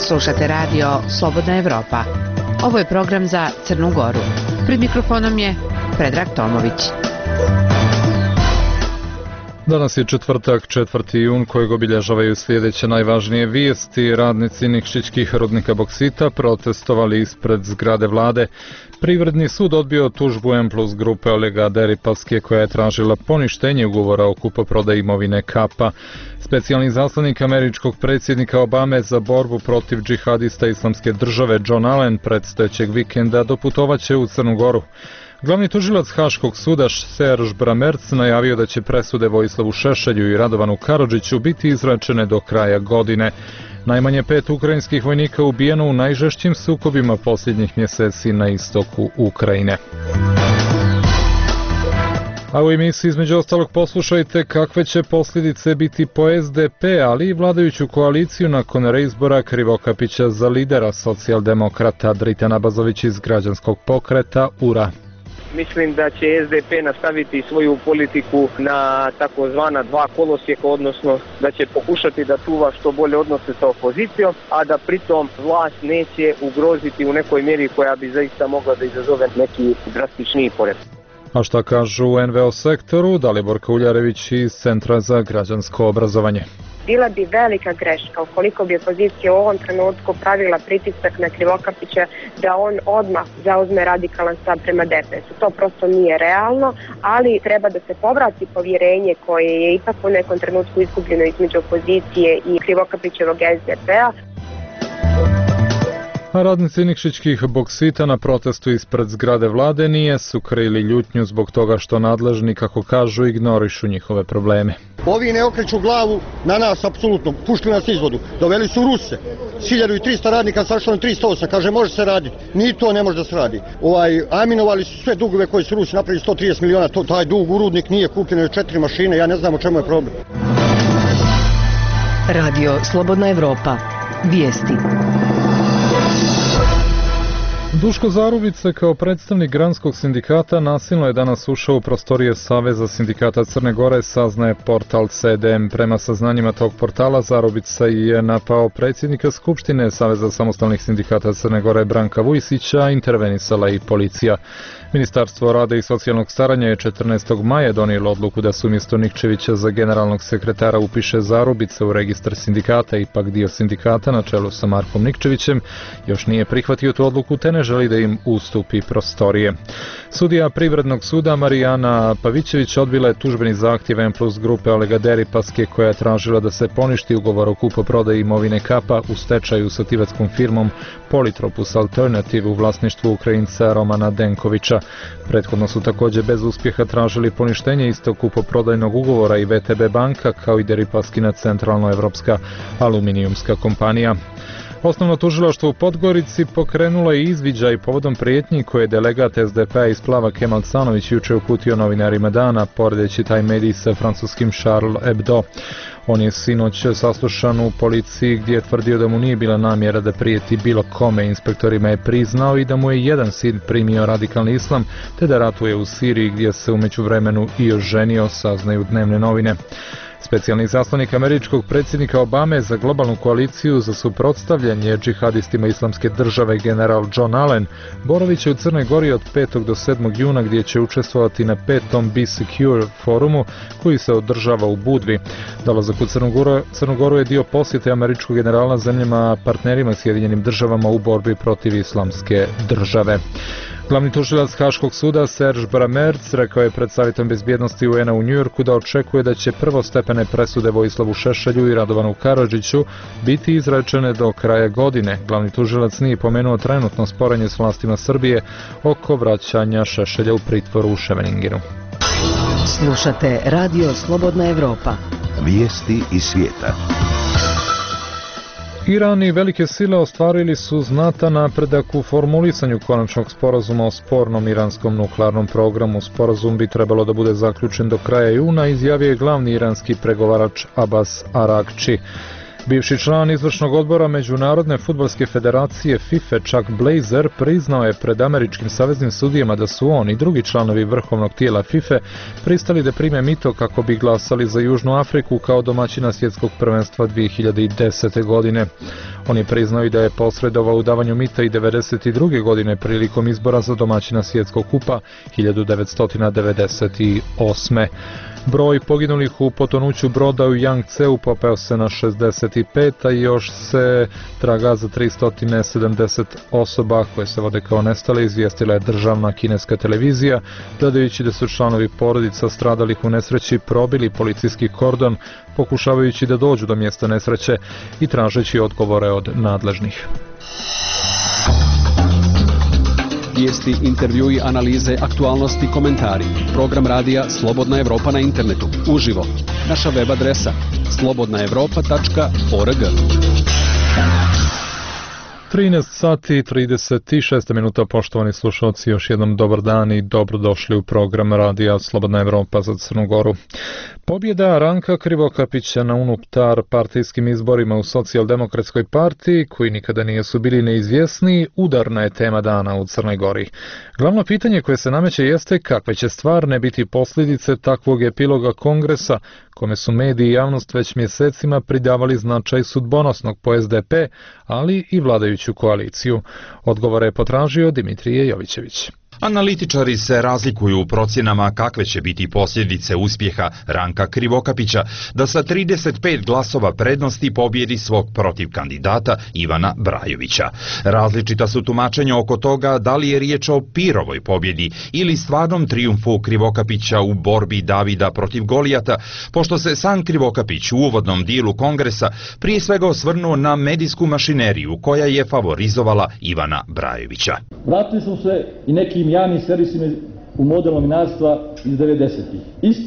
Slušate radio Slobodna Evropa. Ovo je program za Crnu Goru. Pred mikrofonom je Predrag Tomović. Danas je četvrtak, 4. jun, kojeg obilježavaju sljedeće najvažnije vijesti. Radnici Nikšićkih rudnika boksita protestovali ispred zgrade vlade. Privredni sud odbio tužbu M+ grupe Olega Deripavske koja je tražila poništenje ugovora o kupoprodaji imovine Kapa. Specijalni zaslanik američkog predsjednika Obame za borbu protiv džihadista Islamske države John Allen predstojećeg vikenda doputovaće u Crnu Goru. Glavni tužilac Haškog suda Serž Bramerc najavio da će presude Vojislavu Šešelju i Radovanu Karadžiću biti izrečene do kraja godine. Najmanje 5 ukrajinskih vojnika ubijeno u najžešćim sukobima posljednjih mjeseci na istoku Ukrajine. A u emisiji između ostalog poslušajte kakve će posljedice biti po SDP, ali i vladajuću koaliciju nakon reizbora Krivokapića za lidera socijaldemokrata. Dritana Bazović iz građanskog pokreta URA. Mislim da će SDP nastaviti svoju politiku na takozvana dva kolosijeka, odnosno da će pokušati da čuva što bolje odnose sa opozicijom, a da pritom vlast neće ugroziti u nekoj mjeri koja bi zaista mogla da izazove neki drastičniji pored. A šta kažu u NVO sektoru? Dalibor Kauljarević iz Centra za građansko obrazovanje. Bila bi velika greška ukoliko bi opozicija u ovom trenutku pravila pritisak na Krivokapića da on odmah zauzme radikalan stav prema DPS-u. To prosto nije realno, ali treba da se povrati povjerenje koje je ipak u nekom trenutku izgubljeno između opozicije i Krivokapićevog SDP-a. A radnici Nikšićkih boksita na protestu ispred zgrade vlade nisu krili ljutnju zbog toga što nadležni, kako kažu, ignorišu njihove probleme. Ovi ne okreću glavu na nas, apsolutno. Pušli nas izvodu. Doveli su Ruse. 1300 radnika, sašlo 308. Kaže, može se raditi. Ni to ne može da se radi. Aminovali su sve dugove koje su Rusi napravili, 130 miliona. Taj dug u rudnik nije kupljeno, je 4 mašine. Ja ne znam o čemu je problem. Radio Slobodna Evropa. Vijesti. Duško Zarubica kao predstavnik granskog sindikata nasilno je danas ušao u prostorije Saveza sindikata Crne Gore, saznaje portal CDM. Prema saznanjima tog portala Zarubica je napao predsjednika Skupštine Saveza samostalnih sindikata Crne Gore Branka Vujsića, intervenisala i policija. Ministarstvo rada i socijalnog staranja je 14. maja donijelo odluku da se umjesto Nikčevića za generalnog sekretara upiše Zarubica u registar sindikata. Ipak dio sindikata na čelu sa Markom Nikčevićem još nije prihvatio tu odluku te ne želi da im ustupi prostorije. Sudija Privrednog suda Marijana Pavićević odbila je tužbeni zahtjev M+ grupe Olega Deripavske koja je tražila da se poništi ugovor o kupoprodaji imovine Kapa u stečaju sa tibetskom firmom Polytropus Alternative u vlasništvu Ukrajinca Romana Denkovića. Prethodno su također bez uspjeha tražili poništenje istog kupoprodajnog ugovora i VTB banka kao i Deripavskina centralnoevropska aluminijumska kompanija. Osnovno tužilaštvo u Podgorici pokrenulo je izviđaj povodom prijetnji koje je delegat SDP-a iz Splava Kemal Canović jučer uputio novinarima dana, poredeći taj medij sa francuskim Charles Hebdo. On je sinoć saslušan u policiji gdje je tvrdio da mu nije bila namjera da prijeti bilo kome. Inspektorima je priznao i da mu je jedan sin primio radikalni islam te da ratuje u Siriji gdje se u međuvremenu i oženio, saznaju dnevne novine. Specijalni zaslanik američkog predsjednika Obame za globalnu koaliciju za suprotstavljanje džihadistima Islamske države general John Allen boravit će u Crnoj Gori od 5. do 7. juna gdje će učestvovati na 5. Be Secure forumu koji se održava u Budvi. Dolazak u Crnu Goru je dio posjete američkog generala zemljama partnerima Sjedinjenim državama u borbi protiv Islamske države. Glavni tužilac Haškog suda Serž Bramerc rekao je pred Savjetom bezbjednosti UN-a u Njujorku da očekuje da će prvostepene presude Vojislavu Šešelju i Radovanu Karadžiću biti izrečene do kraja godine. Glavni tužilac nije pomenuo trenutno sporenje s vlastima Srbije oko vraćanja Šešelja u pritvoru u Ševeningenu. Slušate Radio Slobodna Evropa. Vijesti iz svijeta. Iran i velike sile ostvarili su znatan napredak u formulisanju konačnog sporazuma o spornom iranskom nuklearnom programu. Sporazum bi trebalo da bude zaključen do kraja juna, izjavio je glavni iranski pregovarač Abbas Aragči. Bivši član izvršnog odbora Međunarodne fudbalske federacije FIFA Chuck Blazer priznao je pred američkim saveznim sudijama da su on i drugi članovi vrhovnog tijela FIFA pristali da prime mito kako bi glasali za Južnu Afriku kao domaćina svjetskog prvenstva 2010. godine. On je priznao i da je posredovao u davanju mita i 1992. godine prilikom izbora za domaćina svjetskog kupa 1998. Broj poginulih u potonuću broda u Yangtzeu popeo se na 65, a još se traga za 370 osoba koje se vode kao nestale, izvijestila je državna kineska televizija, dodajući da su članovi porodica stradalih u nesreći probili policijski kordon, pokušavajući da dođu do mjesta nesreće i tražeći odgovore od nadležnih. Vijesti, intervjui, analize, aktualnosti, komentari. Program radija Slobodna Evropa na internetu. Uživo. Naša web adresa slobodnaevropa.org. 13 sati i 36 minuta, poštovani slušalci, još jednom dobar dan i dobrodošli u program radija Slobodna Evropa za Crnu Goru. Pobjeda Ranka Krivokapića na unutar partijskim izborima u Socijaldemokratskoj partiji, koji nikada nisu bili neizvjesni, udarna je tema dana u Crnoj Gori. Glavno pitanje koje se nameće jeste kakve će stvarne biti posljedice takvog epiloga kongresa, kome su mediji i javnost već mjesecima pridavali značaj sudbonosnog po SDP, ali i vladajuću koaliciju. Odgovore je potražio Dimitrije Jovićević. Analitičari se razlikuju u procjenama kakve će biti posljedice uspjeha Ranka Krivokapića da sa 35 glasova prednosti pobjedi svog protivkandidata Ivana Brajovića. Različita su tumačenja oko toga da li je riječ o Pirovoj pobjedi ili stvarnom trijumfu Krivokapića u borbi Davida protiv Golijata, pošto se sam Krivokapić u uvodnom dijelu kongresa prije svega osvrnuo na medijsku mašineriju koja je favorizovala Ivana Brajovića. Vratili smo se i nekim javnim servisima u model novinarstva iz 90-ih.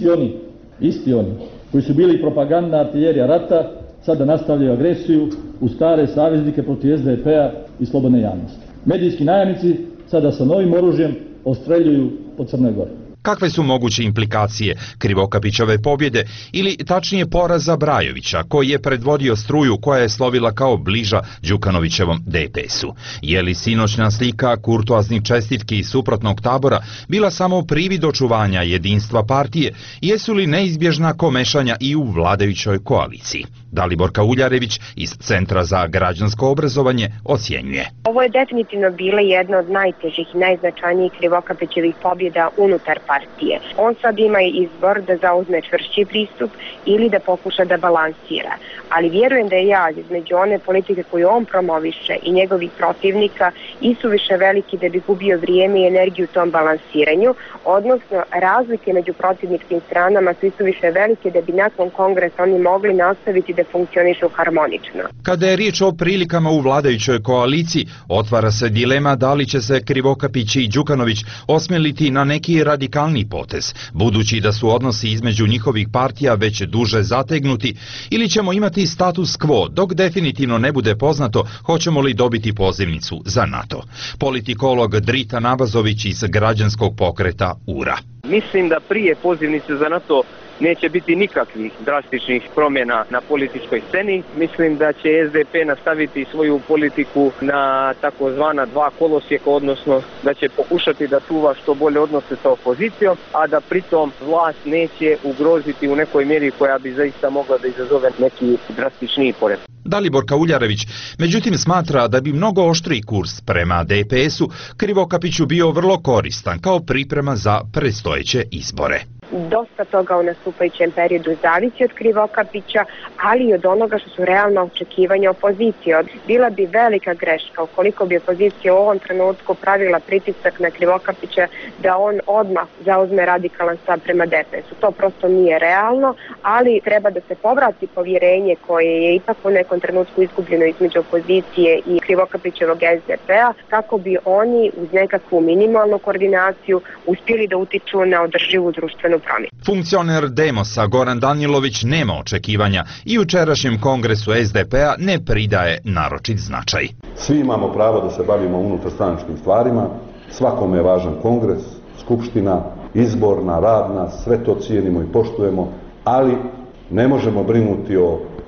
Isti oni koji su bili propagandna artiljerija rata, sada nastavljaju agresiju u stare saveznike protiv SDP-a i slobodne javnosti. Medijski najavnici sada sa novim oružjem ostreljuju po Crnoj Gori. Kakve su moguće implikacije Krivokapićove pobjede ili tačnije poraza Brajovića, koji je predvodio struju koja je slovila kao bliža Đukanovićevom DPS-u? Je li sinoćna slika kurtoaznih čestitki iz suprotnog tabora bila samo privid očuvanja jedinstva partije? Jesu li neizbježna komešanja i u vladajućoj koaliciji? Dalibor Kauljarević iz Centra za građansko obrazovanje ocjenjuje. Ovo je definitivno bila jedna od najtežih i najznačajnijih Krivokapićevih pobjeda unutar partije. On sad ima izbor da zauzme čvršći pristup ili da pokuša da balansira. Ali vjerujem da je jaz između one politike koju on promoviše i njegovih protivnika isuviše veliki da bi gubio vrijeme i energiju u tom balansiranju, odnosno razlike među protivničkim stranama su isuviše velike da bi nakon kongresa oni mogli nastaviti da funkcionišu harmonično. Kada je riječ o prilikama u vladajućoj koaliciji, otvara se dilema da li će se Krivokapić i Đukanović osmeliti na neki radikalni potez, budući da su odnosi između njihovih partija već duže zategnuti, ili ćemo imati status quo dok definitivno ne bude poznato hoćemo li dobiti pozivnicu za NATO. Politikolog Drita Nabazović iz građanskog pokreta URA. Mislim da prije pozivnice za NATO neće biti nikakvih drastičnih promjena na političkoj sceni. Mislim da će SDP nastaviti svoju politiku na takozvana dva kolosijeka, odnosno da će pokušati da čuva što bolje odnose sa opozicijom, a da pritom vlast neće ugroziti u nekoj mjeri koja bi zaista mogla da izazove neki drastičniji pored. Dalibor Kauljarević međutim smatra da bi mnogo oštriji kurs prema DPS-u Krivokapiću bio vrlo koristan kao priprema za predstojeće izbore. Dosta toga u nastupajućem periodu zavisi od Krivokapića, ali i od onoga što su realna očekivanja opozicije. Bila bi velika greška ukoliko bi opozicija u ovom trenutku pravila pritisak na Krivokapića da on odmah zauzme radikalan stav prema DPS-u. To prosto nije realno, ali treba da se povrati povjerenje koje je ipak u nekom trenutku izgubljeno između opozicije i Krivokapićevog SDP-a, kako bi oni uz nekakvu minimalnu koordinaciju uspjeli da utiču na održivu društvenu promjenu. Funkcioner Demosa Goran Danjilović nema očekivanja i jučerašnjem kongresu SDP-a ne pridaje naročit značaj. Svi imamo pravo da se bavimo unutarstranačkim stvarima, svakome je važan kongres, skupština, izborna, radna, sve to cijenimo i poštujemo, ali ne možemo brinuti o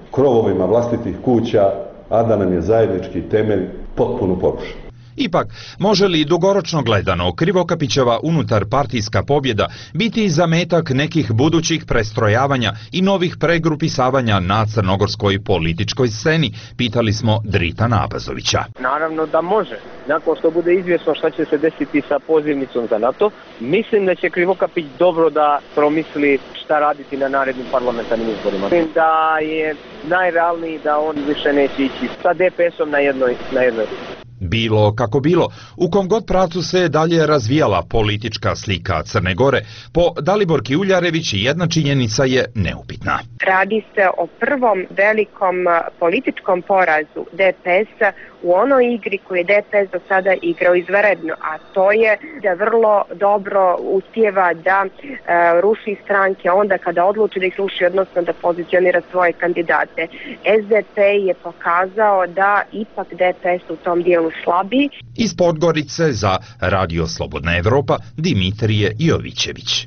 krovovima vlastitih kuća, a da nam je zajednički temelj potpuno porušen. Ipak, može li dugoročno gledano Krivokapićeva unutarpartijska pobjeda biti zametak nekih budućih prestrojavanja i novih pregrupisavanja na crnogorskoj političkoj sceni, pitali smo Dritana Abazovića. Naravno da može. Nakon što bude izvjesno šta će se desiti sa pozivnicom za NATO, mislim da će Krivokapić dobro da promisli šta raditi na narednim parlamentarnim izborima. Mislim da je najrealniji da on više neće ići sa DPS-om na jednoj. Bilo kako bilo, u kom god pravcu se dalje razvijala politička slika Crne Gore, po Daliborki Uljarević jedna činjenica je neupitna. Radi se o prvom velikom političkom porazu DPS-a u onoj igri koju je DPS do sada igrao izvanredno, a to je da vrlo dobro uspijeva da ruši stranke onda kada odluči da ih ruši, odnosno da pozicionira svoje kandidate. SDP je pokazao da ipak DPS u tom dijelu slabiji. Iz Podgorice za Radio Slobodna Evropa Dimitrije Jovićević.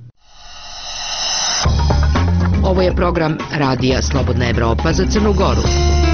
Ovo je program Radija Slobodna Evropa za Crnu Goru.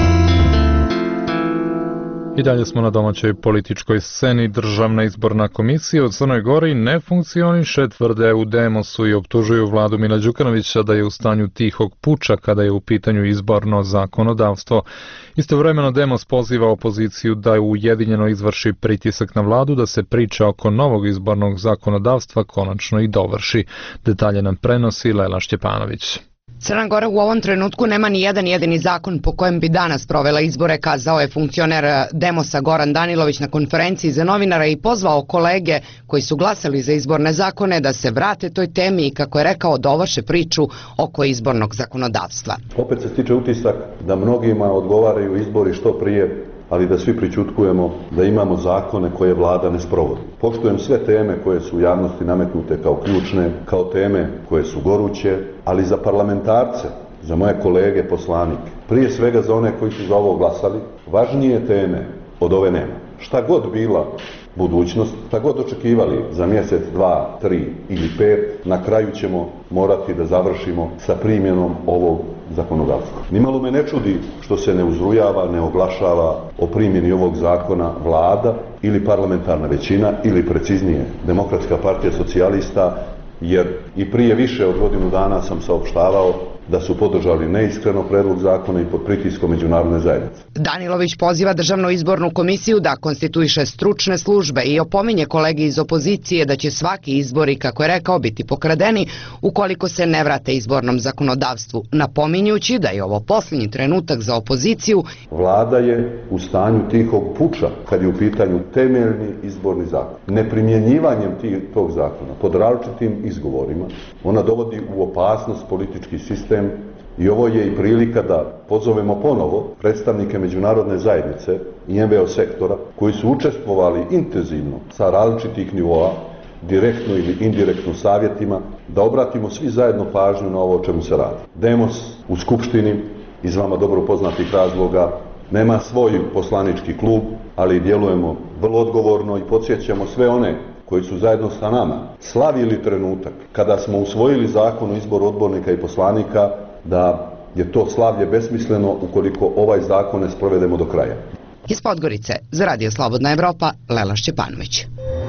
I dalje smo na domaćoj političkoj sceni. Državna izborna komisija u Crnoj Gori ne funkcioniše, tvrde u Demosu i optužuju vladu Mila Đukanovića da je u stanju tihog puča kada je u pitanju izborno zakonodavstvo. Istovremeno Demos poziva opoziciju da ujedinjeno izvrši pritisak na vladu da se priča oko novog izbornog zakonodavstva konačno i dovrši. Detalje nam prenosi Lela Šćepanović. Crna Gora u ovom trenutku nema ni jedan jedini zakon po kojem bi danas provela izbore, kazao je funkcioner Demosa Goran Danilović na konferenciji za novinara i pozvao kolege koji su glasali za izborne zakone da se vrate toj temi i, kako je rekao, dovrše priču oko izbornog zakonodavstva. Opet se stiče utisak da mnogima odgovaraju izbori što prije, ali da svi pričutkujemo da imamo zakone koje vlada ne sprovodi. Poštujem sve teme koje su u javnosti nametnute kao ključne, kao teme koje su goruće, ali za parlamentarce, za moje kolege poslanike, prije svega za one koji su za ovo glasali, važnije teme od ove nema. Šta god bila budućnost, šta god očekivali za mjesec, 2, 3 ili 5, na kraju ćemo morati da završimo sa primjenom ovog zakonodavstva. Nimalo me ne čudi što se ne uzrujava, ne oglašava o primjeni ovog zakona vlada ili parlamentarna većina ili preciznije Demokratska partija socijalista, jer i prije više od godinu dana sam saopštavao da su podržali neiskreno predlog zakona i pod pritiskom međunarodne zajednice. Danilović poziva Državnu izbornu komisiju da konstituiše stručne službe i opominje kolege iz opozicije da će svaki izbori, kako je rekao, biti pokradeni ukoliko se ne vrate izbornom zakonodavstvu, napominjući da je ovo posljednji trenutak za opoziciju. Vlada je u stanju tihog puča kad je u pitanju temeljni izborni zakon. Neprimjenjivanjem tog zakona pod različitim izgovorima ona dovodi u opasnost politički sistem. I ovo je i prilika da pozovemo ponovo predstavnike međunarodne zajednice i NVO sektora koji su učestvovali intenzivno sa različitih nivoa, direktno ili indirektno savjetima, da obratimo svi zajedno pažnju na ovo o čemu se radi. Demos u Skupštini iz vama dobro poznatih razloga nema svoj poslanički klub, ali djelujemo vrlo odgovorno i podsjećamo sve one koji su zajedno sa nama slavili trenutak kada smo usvojili zakon o izboru odbornika i poslanika, da je to slavlje besmisleno ukoliko ovaj zakon ne sprovedemo do kraja. Iz Podgorice za Radio Slobodna Evropa, Lela Šćepanović.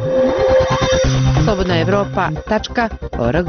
slobodnaevropa.org.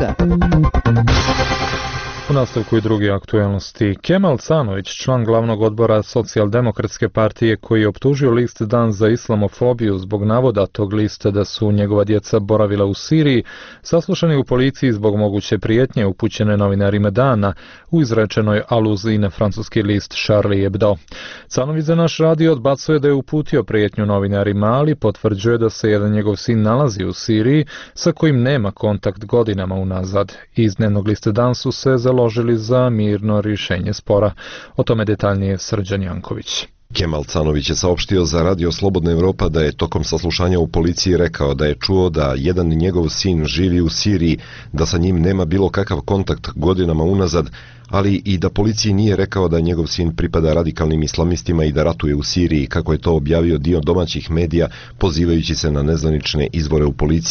U nastavku i druge aktuelnosti. Kemal Canović, član glavnog odbora Socijaldemokratske partije, koji je optužio list Dan za islamofobiju zbog navoda tog lista da su njegova djeca boravila u Siriji, saslušan je u policiji zbog moguće prijetnje upućene novinarima Dana u izrečenoj aluziji na francuski list Charlie Hebdo. Canović za naš radio odbacuje da je uputio prijetnju novinarima, ali potvrđuje da se jedan njegov sin nalazi u Siriji sa kojim nema kontakt godinama unazad. Iz dnevnog lista Dan su se založili za mirno rješenje spora. O tome detaljnije Srđan Janković. Kemal Canović je saopštio za Radio Slobodna Evropa da je tokom saslušanja u policiji rekao da je čuo da jedan njegov sin živi u Siriji, da sa njim nema bilo kakav kontakt godinama unazad, ali i da policiji nije rekao da njegov sin pripada radikalnim islamistima i da ratuje u Siriji, kako je to objavio dio domaćih medija pozivajući se na nezvanične izvore u policiji.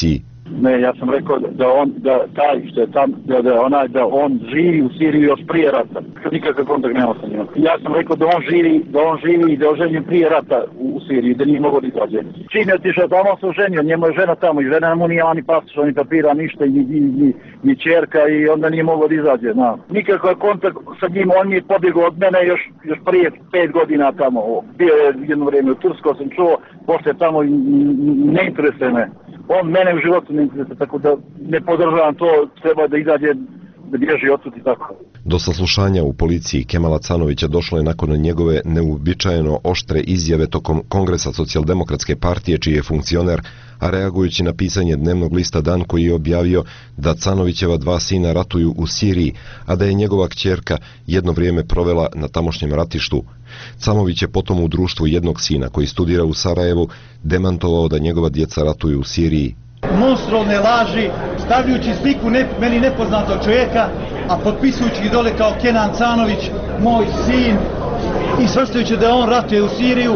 Ne, ja sam rekao da taj što je tam, da on živi u Siriji još prije rata. Nikakav kontakt nema sa njima. Ja sam rekao da on živi i da je oženjen prije rata u Siriji, da nije mogao da izađe. Čim je otišao tamo, on se oženio, njemu je žena tamo i žena mu nije ni pasoša, ni papira, ništa, ni ćerka i onda nije mogao da izađe. No. Nikakav kontakt sa njim, on je pobjegao od mene još prije 5 godina tamo. Bio je jedno vrijeme u Turskoj, sam čuo, poslije tamo ne interesuje me. On mene u životu ne interesuje, tako da ne podržavam to, treba da izađe, da bježi odsud i tako. Do saslušanja u policiji Kemala Canovića došlo je nakon njegove neuobičajeno oštre izjave tokom Kongresa Socijaldemokratske partije, čiji je funkcioner, a reagujući na pisanje dnevnog lista Dan koji je objavio da Canovićeva 2 sina ratuju u Siriji, a da je njegova kćerka jedno vrijeme provela na tamošnjem ratištu. Canović je potom u društvu jednog sina koji studira u Sarajevu demantovao da njegova djeca ratuju u Siriji. Monstruozne laži, stavljajući sliku meni nepoznatog čovjeka, a potpisujući ih dole kao Kenan Canović, moj sin, i svrstajući da on ratuje u Siriju,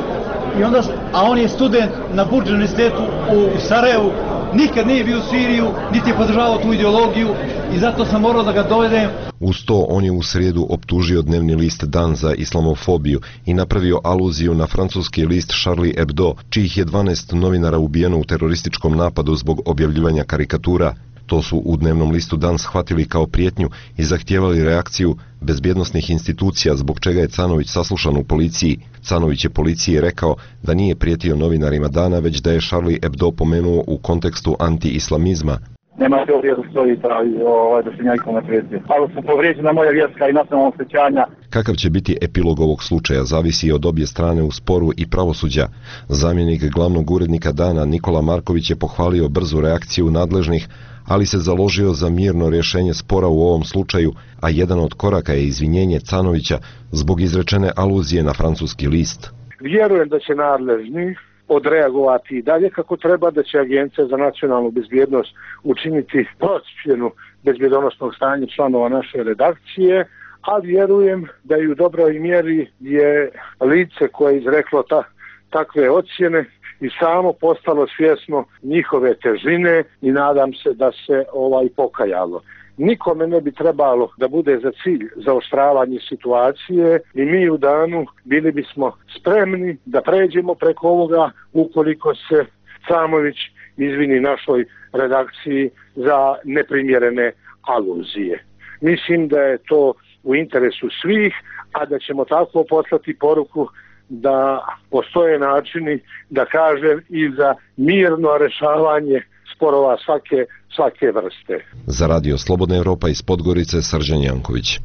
a on je student na Burđ univerzitetu u Sarajevu, nikad nije bio u Siriju, niti je podržavao tu ideologiju i zato sam morao da ga dovedem. Uz to on je u srijedu optužio dnevni list Dan za islamofobiju i napravio aluziju na francuski list Charlie Hebdo, čijih je 12 novinara ubijeno u terorističkom napadu zbog objavljivanja karikatura. To su u dnevnom listu Dan shvatili kao prijetnju i zahtijevali reakciju bezbjednosnih institucija, zbog čega je Canović saslušan u policiji. Canović je policiji rekao da nije prijetio novinarima Dana, već da je Charlie Hebdo pomenuo u kontekstu anti-islamizma. Nema teorije da stoji da se njajkom ne prijeti. Ali su povrijeđena moja vjerska i nacionalna osjećanja. Kakav će biti epilog ovog slučaja zavisi od obje strane u sporu i pravosuđa. Zamjenik glavnog urednika Dana Nikola Marković je pohvalio brzu reakciju nadležnih, ali se založio za mirno rješenje spora u ovom slučaju, a jedan od koraka je izvinjenje Canovića zbog izrečene aluzije na francuski list. Vjerujem da će nadležni odreagovati i dalje kako treba, da će Agencija za nacionalnu bezbjednost učiniti procjenu bezbjednosnog stanja članova naše redakcije, a vjerujem da i u dobroj mjeri je lice koje je izreklo takve ocjene i samo postalo svjesno njihove težine i nadam se da se pokajalo. Nikome ne bi trebalo da bude za cilj zaoštravanje situacije i mi u Danu bili bismo spremni da pređemo preko ovoga ukoliko se Camović izvini našoj redakciji za neprimjerene aluzije. Mislim da je to u interesu svih, a da ćemo tako poslati poruku da postoje načini, da kažem, i za mirno rješavanje sporova svake vrste. Za Radio Slobodna Evropa iz Podgorice, Srđan Janković.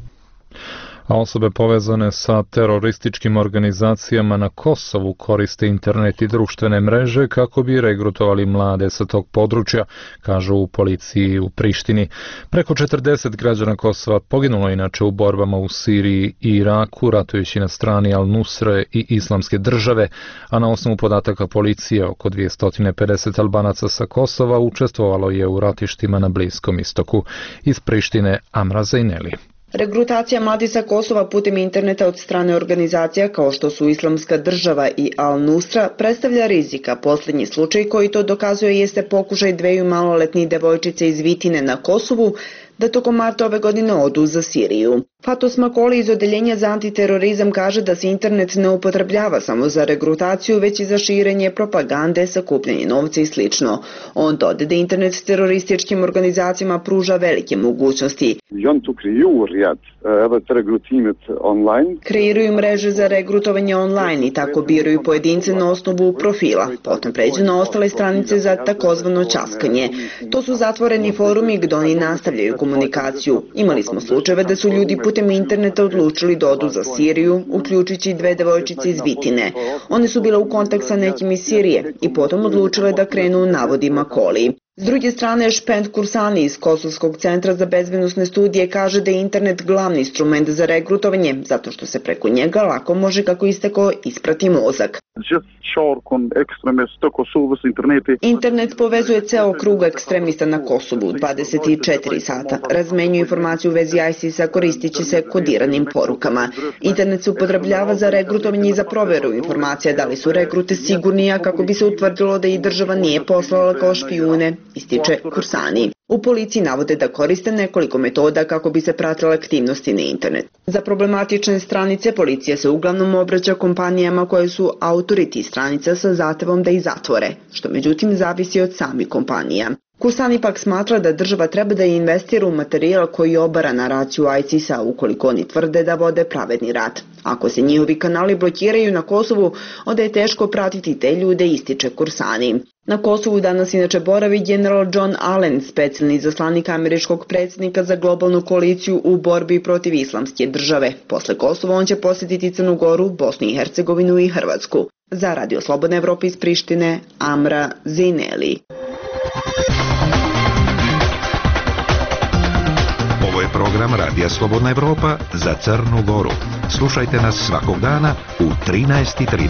A osobe povezane sa terorističkim organizacijama na Kosovu koriste internet i društvene mreže kako bi regrutovali mlade sa tog područja, kažu u policiji u Prištini. Preko 40 građana Kosova poginulo inače u borbama u Siriji i Iraku, ratujući na strani Al-Nusre i Islamske države, a na osnovu podataka policije oko 250 Albanaca sa Kosova učestvovalo je u ratištima na Bliskom istoku. Iz Prištine Amra Zajneli. Regrutacija mladih sa Kosova putem interneta od strane organizacija kao što su Islamska država i Al-Nusra predstavlja rizika. Posljednji slučaj koji to dokazuje jeste pokušaj 2 maloletnih devojčice iz Vitine na Kosovu da tokom marta ove godine odu za Siriju. Fatos Makoli iz Odeljenja za antiterorizam kaže da se internet ne upotrebljava samo za regrutaciju, već i za širenje propagande, sakupljanje novca i sl. On dodaje da internet terorističkim organizacijama pruža velike mogućnosti. Kreiraju mreže za regrutovanje online i tako biraju pojedince na osnovu profila. Potom pređu na ostale stranice za takozvano časkanje. To su zatvoreni forumi gdje oni nastavljaju komunikaciju. Imali smo slučajeve da su ljudi putem interneta odlučili da odu za Siriju, uključujući 2 devojčice iz Vitine. One su bile u kontakt sa nekim iz Sirije i potom odlučile da krenu, navodi Makoli. S druge strane, Špend Kursani iz Kosovskog centra za bezbednosne studije kaže da je internet glavni instrument za regrutovanje, zato što se preko njega lako može, kako istekao, isprati mozak. Internet povezuje ceo krug ekstremista na Kosovu 24 sata. Razmenjuju informaciju u vezi ISIS-a koristići se kodiranim porukama. Internet se upotrebljava za regrutovanje i za proveru informacija da li su regrute sigurni, a kako bi se utvrdilo da ih država nije poslala kao špijune, ističe Kursani. U policiji navode da koriste nekoliko metoda kako bi se pratile aktivnosti na internet. Za problematične stranice policija se uglavnom obraća kompanijama koje su autori tih stranica sa zahtevom da ih zatvore, što međutim zavisi od samih kompanija. Kursani pak smatra da država treba da investira u materijal koji obara naraciju ISIS-a ukoliko oni tvrde da vode pravedni rat. Ako se njihovi kanali blokiraju na Kosovu, onda je teško pratiti te ljude, ističe Kursani. Na Kosovu danas inače boravi general John Allen, specijalni izaslanik američkog predsjednika za globalnu koaliciju u borbi protiv islamske države. Posle Kosova on će posjetiti Crnu Goru, Bosnu i Hercegovinu i Hrvatsku. Za Radio Slobodna Evropa iz Prištine, Amra Zineli. Ovo je program Radija Slobodna Evropa za Crnu Goru. Slušajte nas svakog dana u 13:30.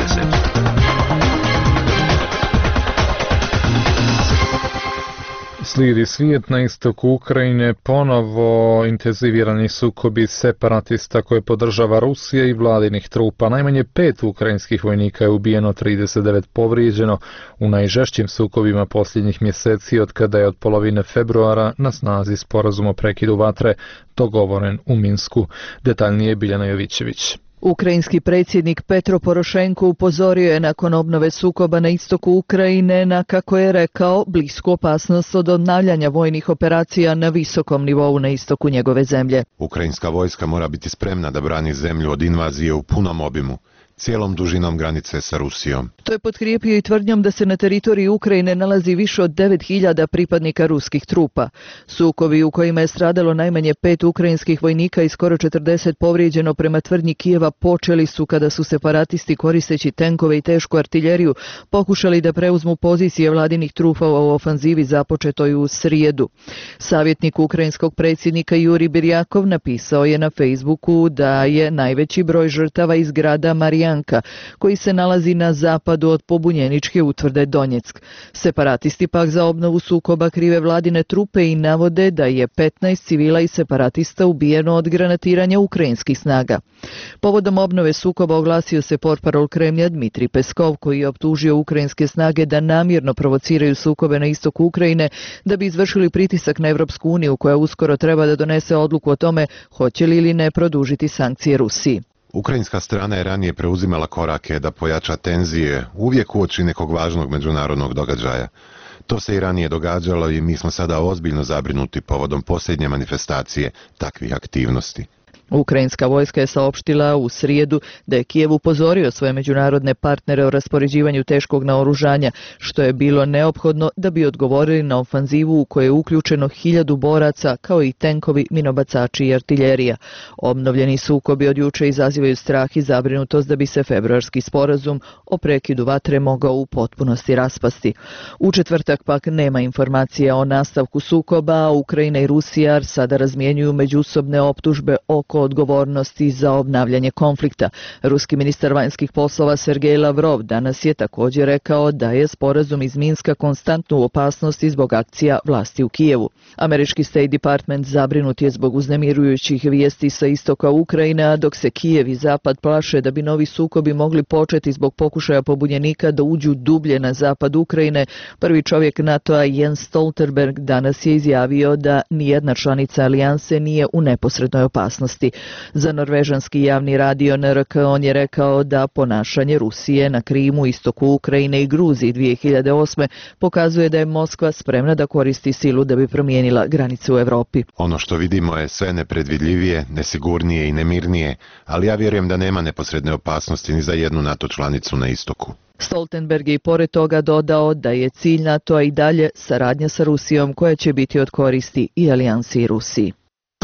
Slijedi svijet. Na istoku Ukrajine ponovo intenzivirani sukobi separatista koje podržava Rusija i vladinih trupa. Najmanje 5 ukrajinskih vojnika je ubijeno, 39 povrijeđeno u najžešćim sukobima posljednjih mjeseci od kada je od polovine februara na snazi sporazum o prekidu vatre dogovoren u Minsku. Detaljnije Biljana Jovićević. Ukrajinski predsjednik Petro Porošenko upozorio je nakon obnove sukoba na istoku Ukrajine na, kako je rekao, blisku opasnost od obnavljanja vojnih operacija na visokom nivou na istoku njegove zemlje. Ukrajinska vojska mora biti spremna da brani zemlju od invazije u punom obimu, cijelom dužinom granice sa Rusijom. To je potkrijepio i tvrdnjom da se na teritoriji Ukrajine nalazi više od 9.000 pripadnika ruskih trupa. Sukobi u kojima je stradalo najmanje 5 ukrajinskih vojnika i skoro 40 povrijeđeno prema tvrdnji Kijeva počeli su kada su separatisti koristeći tenkove i tešku artiljeriju pokušali da preuzmu pozicije vladinih trupa u ofanzivi započetoj u srijedu. Savjetnik ukrajinskog predsjednika Juri Birjakov napisao je na Facebooku da je najveći broj žrtava iz grada Marijanka, koji se nalazi na zapadu od pobunjeničke utvrde Donjeck. Separatisti pak za obnovu sukoba krive vladine trupe i navode da je 15 civila i separatista ubijeno od granatiranja ukrajinskih snaga. Povodom obnove sukoba oglasio se portparol Kremlja Dmitrij Peskov, koji je optužio ukrajinske snage da namjerno provociraju sukobe na istoku Ukrajine da bi izvršili pritisak na Evropsku uniju, koja uskoro treba da donese odluku o tome hoće li ili ne produžiti sankcije Rusiji. Ukrajinska strana je ranije preuzimala korake da pojača tenzije uvijek uoči nekog važnog međunarodnog događaja. To se i ranije događalo i mi smo sada ozbiljno zabrinuti povodom posljednje manifestacije takvih aktivnosti. Ukrajinska vojska je saopštila u srijedu da je Kijev upozorio svoje međunarodne partnere o raspoređivanju teškog naoružanja, što je bilo neophodno da bi odgovorili na ofanzivu u kojoj je uključeno 1000 boraca, kao i tenkovi, minobacači i artiljerija. Obnovljeni sukobi od juče izazivaju strah i zabrinutost da bi se februarski sporazum o prekidu vatre mogao u potpunosti raspasti. U četvrtak pak nema informacija o nastavku sukoba, a Ukrajina i Rusija sada razmjenjuju međusobne optužbe oko odgovornosti za obnavljanje konflikta. Ruski ministar vanjskih poslova Sergej Lavrov danas je također rekao da je sporazum iz Minska konstantno u opasnosti zbog akcija vlasti u Kijevu. Američki State Department zabrinut je zbog uznemirujućih vijesti sa istoka Ukrajine, a dok se Kijev i Zapad plaše da bi novi sukobi mogli početi zbog pokušaja pobunjenika da uđu dublje na zapad Ukrajine, prvi čovjek NATO-a Jens Stoltenberg danas je izjavio da nijedna članica alijanse nije u neposrednoj opasnosti. Za norvežanski javni radio NRK on je rekao da ponašanje Rusije na Krimu, istoku Ukrajine i Gruziji 2008. pokazuje da je Moskva spremna da koristi silu da bi promijenila granice u Europi. Ono što vidimo je sve nepredvidljivije, nesigurnije i nemirnije, ali ja vjerujem da nema neposredne opasnosti ni za jednu NATO članicu na istoku. Stoltenberg je i pored toga dodao da je cilj NATO-a i dalje saradnja sa Rusijom, koja će biti od koristi i alijansi i Rusiji.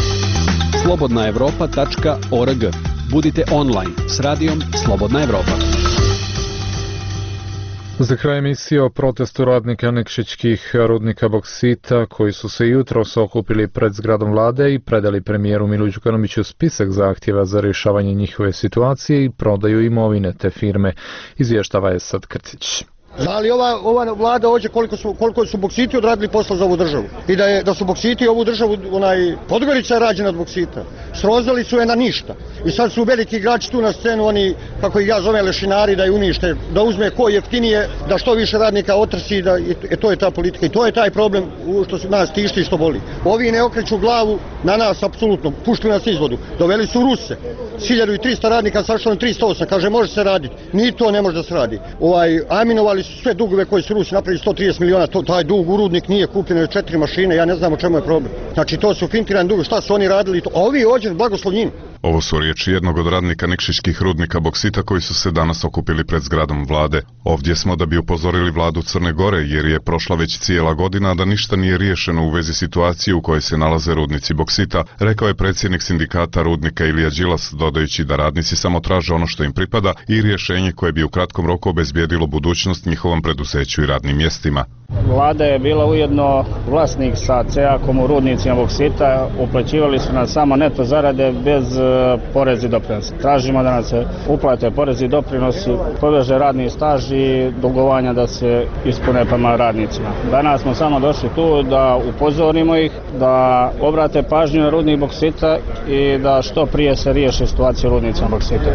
slobodnaevropa.org. Budite online s radijom Slobodna Evropa. Za kraj emisije o protestu radnika Nikšićkih rudnika boksita koji su se jutros okupili pred zgradom vlade i predali premijeru Milu Đukanoviću spisak zahtjeva za rješavanje njihove situacije i prodaju imovine te firme, izvještava Esad Krcić. Zna li ova vlada ovdje koliko su boksiti odradili posla za ovu državu? I da su boksiti ovu državu, Podgorica je rađena od boksita. Srozali su je na ništa. I sad su veliki igrači tu na scenu, oni, kako ih ja zovem, lešinari, da je unište, da uzme ko jeftinije, da što više radnika otrsi, to je ta politika. I to je taj problem što se nas tišti i što boli. Ovi ne okreću glavu na nas, apsolutno, puštili nas izvodu. Doveli su Ruse. 1300 radnika, sašlo 308, kaže može se raditi. Ni to ne može da se radi. Aminovali su sve dugove koje su Rusi napravili 130 miliona, taj dug u rudnik nije kupljeno 4 mašine, ja ne znam o čemu je problem. Znači to su fintirani dugovi, šta su oni radili, a ovi ođe, blagoslov njim. Ovo su riječi jednog od radnika Nikšićkih rudnika boksita koji su se danas okupili pred zgradom vlade. Ovdje smo da bi upozorili vladu Crne Gore jer je prošla već cijela godina da ništa nije riješeno u vezi situacije u kojoj se nalaze rudnici boksita, rekao je predsjednik sindikata rudnika Ilija Đilas, dodajući da radnici samo traže ono što im pripada i rješenje koje bi u kratkom roku obezbijedilo budućnost njihovom preduzeću i radnim mjestima. Vlada je bila ujedno vlasnik sa CEAK-om u rudnicima boksita, uplaćivali su nas samo neto zarade bez porezi i doprinosa. Tražimo da nas se uplate porezi i doprinosi, poveže radni staž i dugovanja da se ispune prema radnicima. Danas smo samo došli tu da upozorimo ih, da obrate pažnju na rudnik boksita i da što prije se riješi situacija u rudnicima boksita.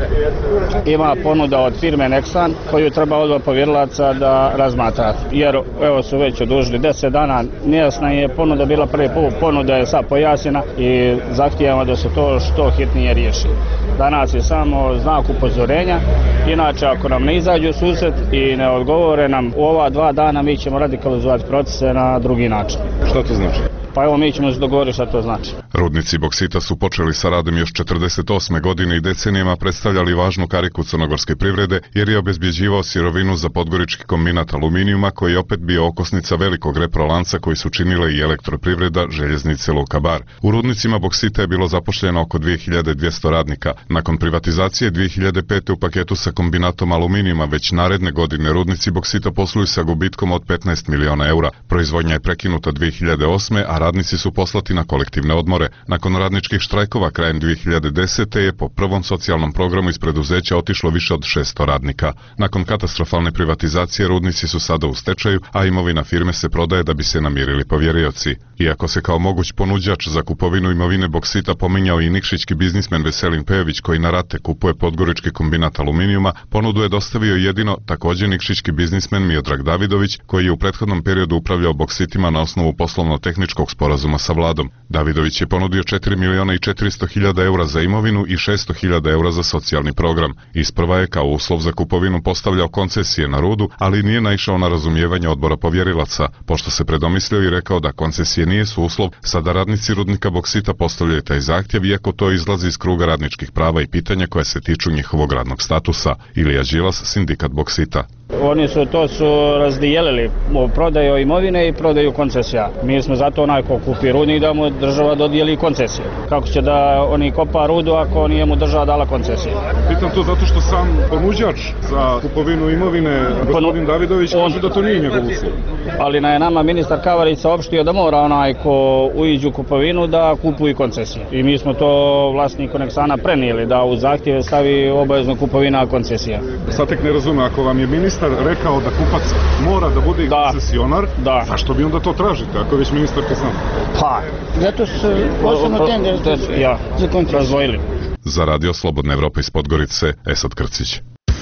Ima ponuda od firme Nexan koju treba odbor povjerilaca da razmatra, jer evo su već odužili 10 dana, nejasna je ponuda bila prvi put, ponuda je sad pojasnjena i zahtijevamo da se to što hitnije riješi. Danas je samo znak upozorenja, inače ako nam ne izađu u susret i ne odgovore nam u ova 2 dana mi ćemo radikalizovati procese na drugi način. Šta to znači? Pa evo mi ćemo se dogovoriti šta to znači. Rudnici boksita su počeli sa radom još 48. godine i decenijama predstavljali važnu kariku crnogorske privrede jer je obezbjeđivao sirovinu za podgorički kombinat aluminijuma koji je opet bio okosnica velikog reprolanca koji su činile i elektroprivreda, željeznice, Luka Bar. U rudnicima boksita je bilo zaposleno oko 2200 radnika. Nakon privatizacije 2005. u paketu sa kombinatom aluminijuma već naredne godine rudnici boksita posluju sa gubitkom od 15 miliona eura. Proizvodnja je prekinuta 2008. a radnici su poslati na kolektivne odmore. Nakon radničkih štrajkova krajem 2010. je po prvom socijalnom programu iz preduzeća otišlo više od 600 radnika. Nakon katastrofalne privatizacije rudnici su sada u stečaju, a imovina firme se prodaje da bi se namirili povjerioci. Iako se kao moguć ponuđač za kupovinu imovine boksita pominjao i nikšićki biznismen Veselin Pejović koji na rate kupuje podgorički kombinat aluminijuma, ponudu je dostavio jedino također nikšićki biznismen Miodrag Davidović koji je u prethodnom periodu upravljao boksitima na osnovu poslovno-tehničkog sporazuma sa vladom. Davidović je ponudio 4 miliona i 400 hiljada eura za imovinu i 600 hiljada eura za socijalni program. Isprva je kao uslov za kupovinu postavljao koncesije na rudu, ali nije naišao na razumijevanje odbora povjerilaca, pošto se predomislio i rekao da koncesije nije su uslov, sada radnici rudnika boksita postavljaju taj zahtjev, iako to izlazi iz kruga radničkih prava i pitanja koja se tiču njihovog radnog statusa. Ilija Đilas, sindikat boksita. Oni su razdijelili prodaju imovine i prodaju koncesija. Mi smo zato onaj ko kupi rudnik da mu država dodijeli koncesije. Kako će da oni kopa rudu ako nije mu država dala koncesije? Pitam to zato što sam ponuđač za kupovinu imovine, gospodin Davidović, kaže da to nije njegov uslov. Ali je nama ministar Kavarić saopštio da mora onaj ko uđe u kupovinu da kupuje koncesije. I mi smo to vlasniku Nexana prenijeli da u zahtjeve stavi obavezno kupovina koncesija. Sad tek ne razume, ako vam je ministar rekao da kupac mora da bude koncesionar, zašto bi onda to tražite, ako je već ministar to sam? Pa, zato su posebno tender za koncesiju. Za Radio Slobodna Evropa iz Podgorice, Esad Krcić.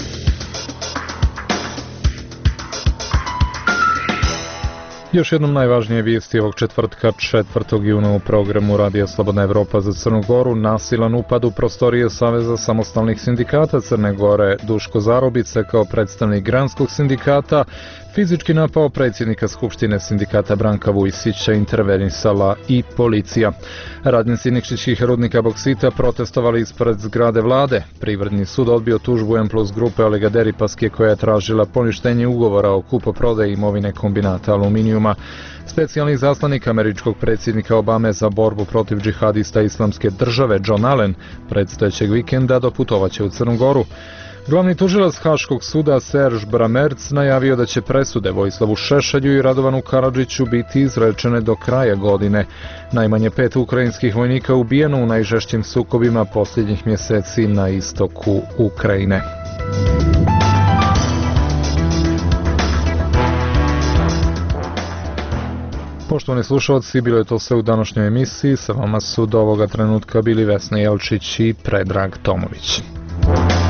Još jednom najvažnije vijesti ovog četvrtka 4. juna u programu Radija Slobodna Evropa za Crnu Goru. Nasilan upad u prostorije Saveza samostalnih sindikata Crne Gore. Duško Zarobica kao predstavnik granskog sindikata fizički napao predsjednika Skupštine sindikata Branka Vujsića, intervenisala i policija. Radnici nikšićkih rudnika boksita protestovali ispred zgrade vlade. Privredni sud odbio tužbu M+ grupe Olega Deripaske koja je tražila poništenje ugovora o kupoprodaji imovine kombinata aluminijuma. Specijalni zaslanik američkog predsjednika Obame za borbu protiv džihadista Islamske države John Allen predstojećeg vikenda doputovaće u Crnu Goru. Glavni tužilac Haškog suda Serž Bramerc najavio da će presude Vojislavu Šešelju i Radovanu Karadžiću biti izrečene do kraja godine. Najmanje 5 ukrajinskih vojnika ubijeno u najžešćim sukobima posljednjih mjeseci na istoku Ukrajine. Poštovani slušalci, bilo je to sve u današnjoj emisiji. Sa vama su do ovoga trenutka bili Vesna Jelčić i Predrag Tomović.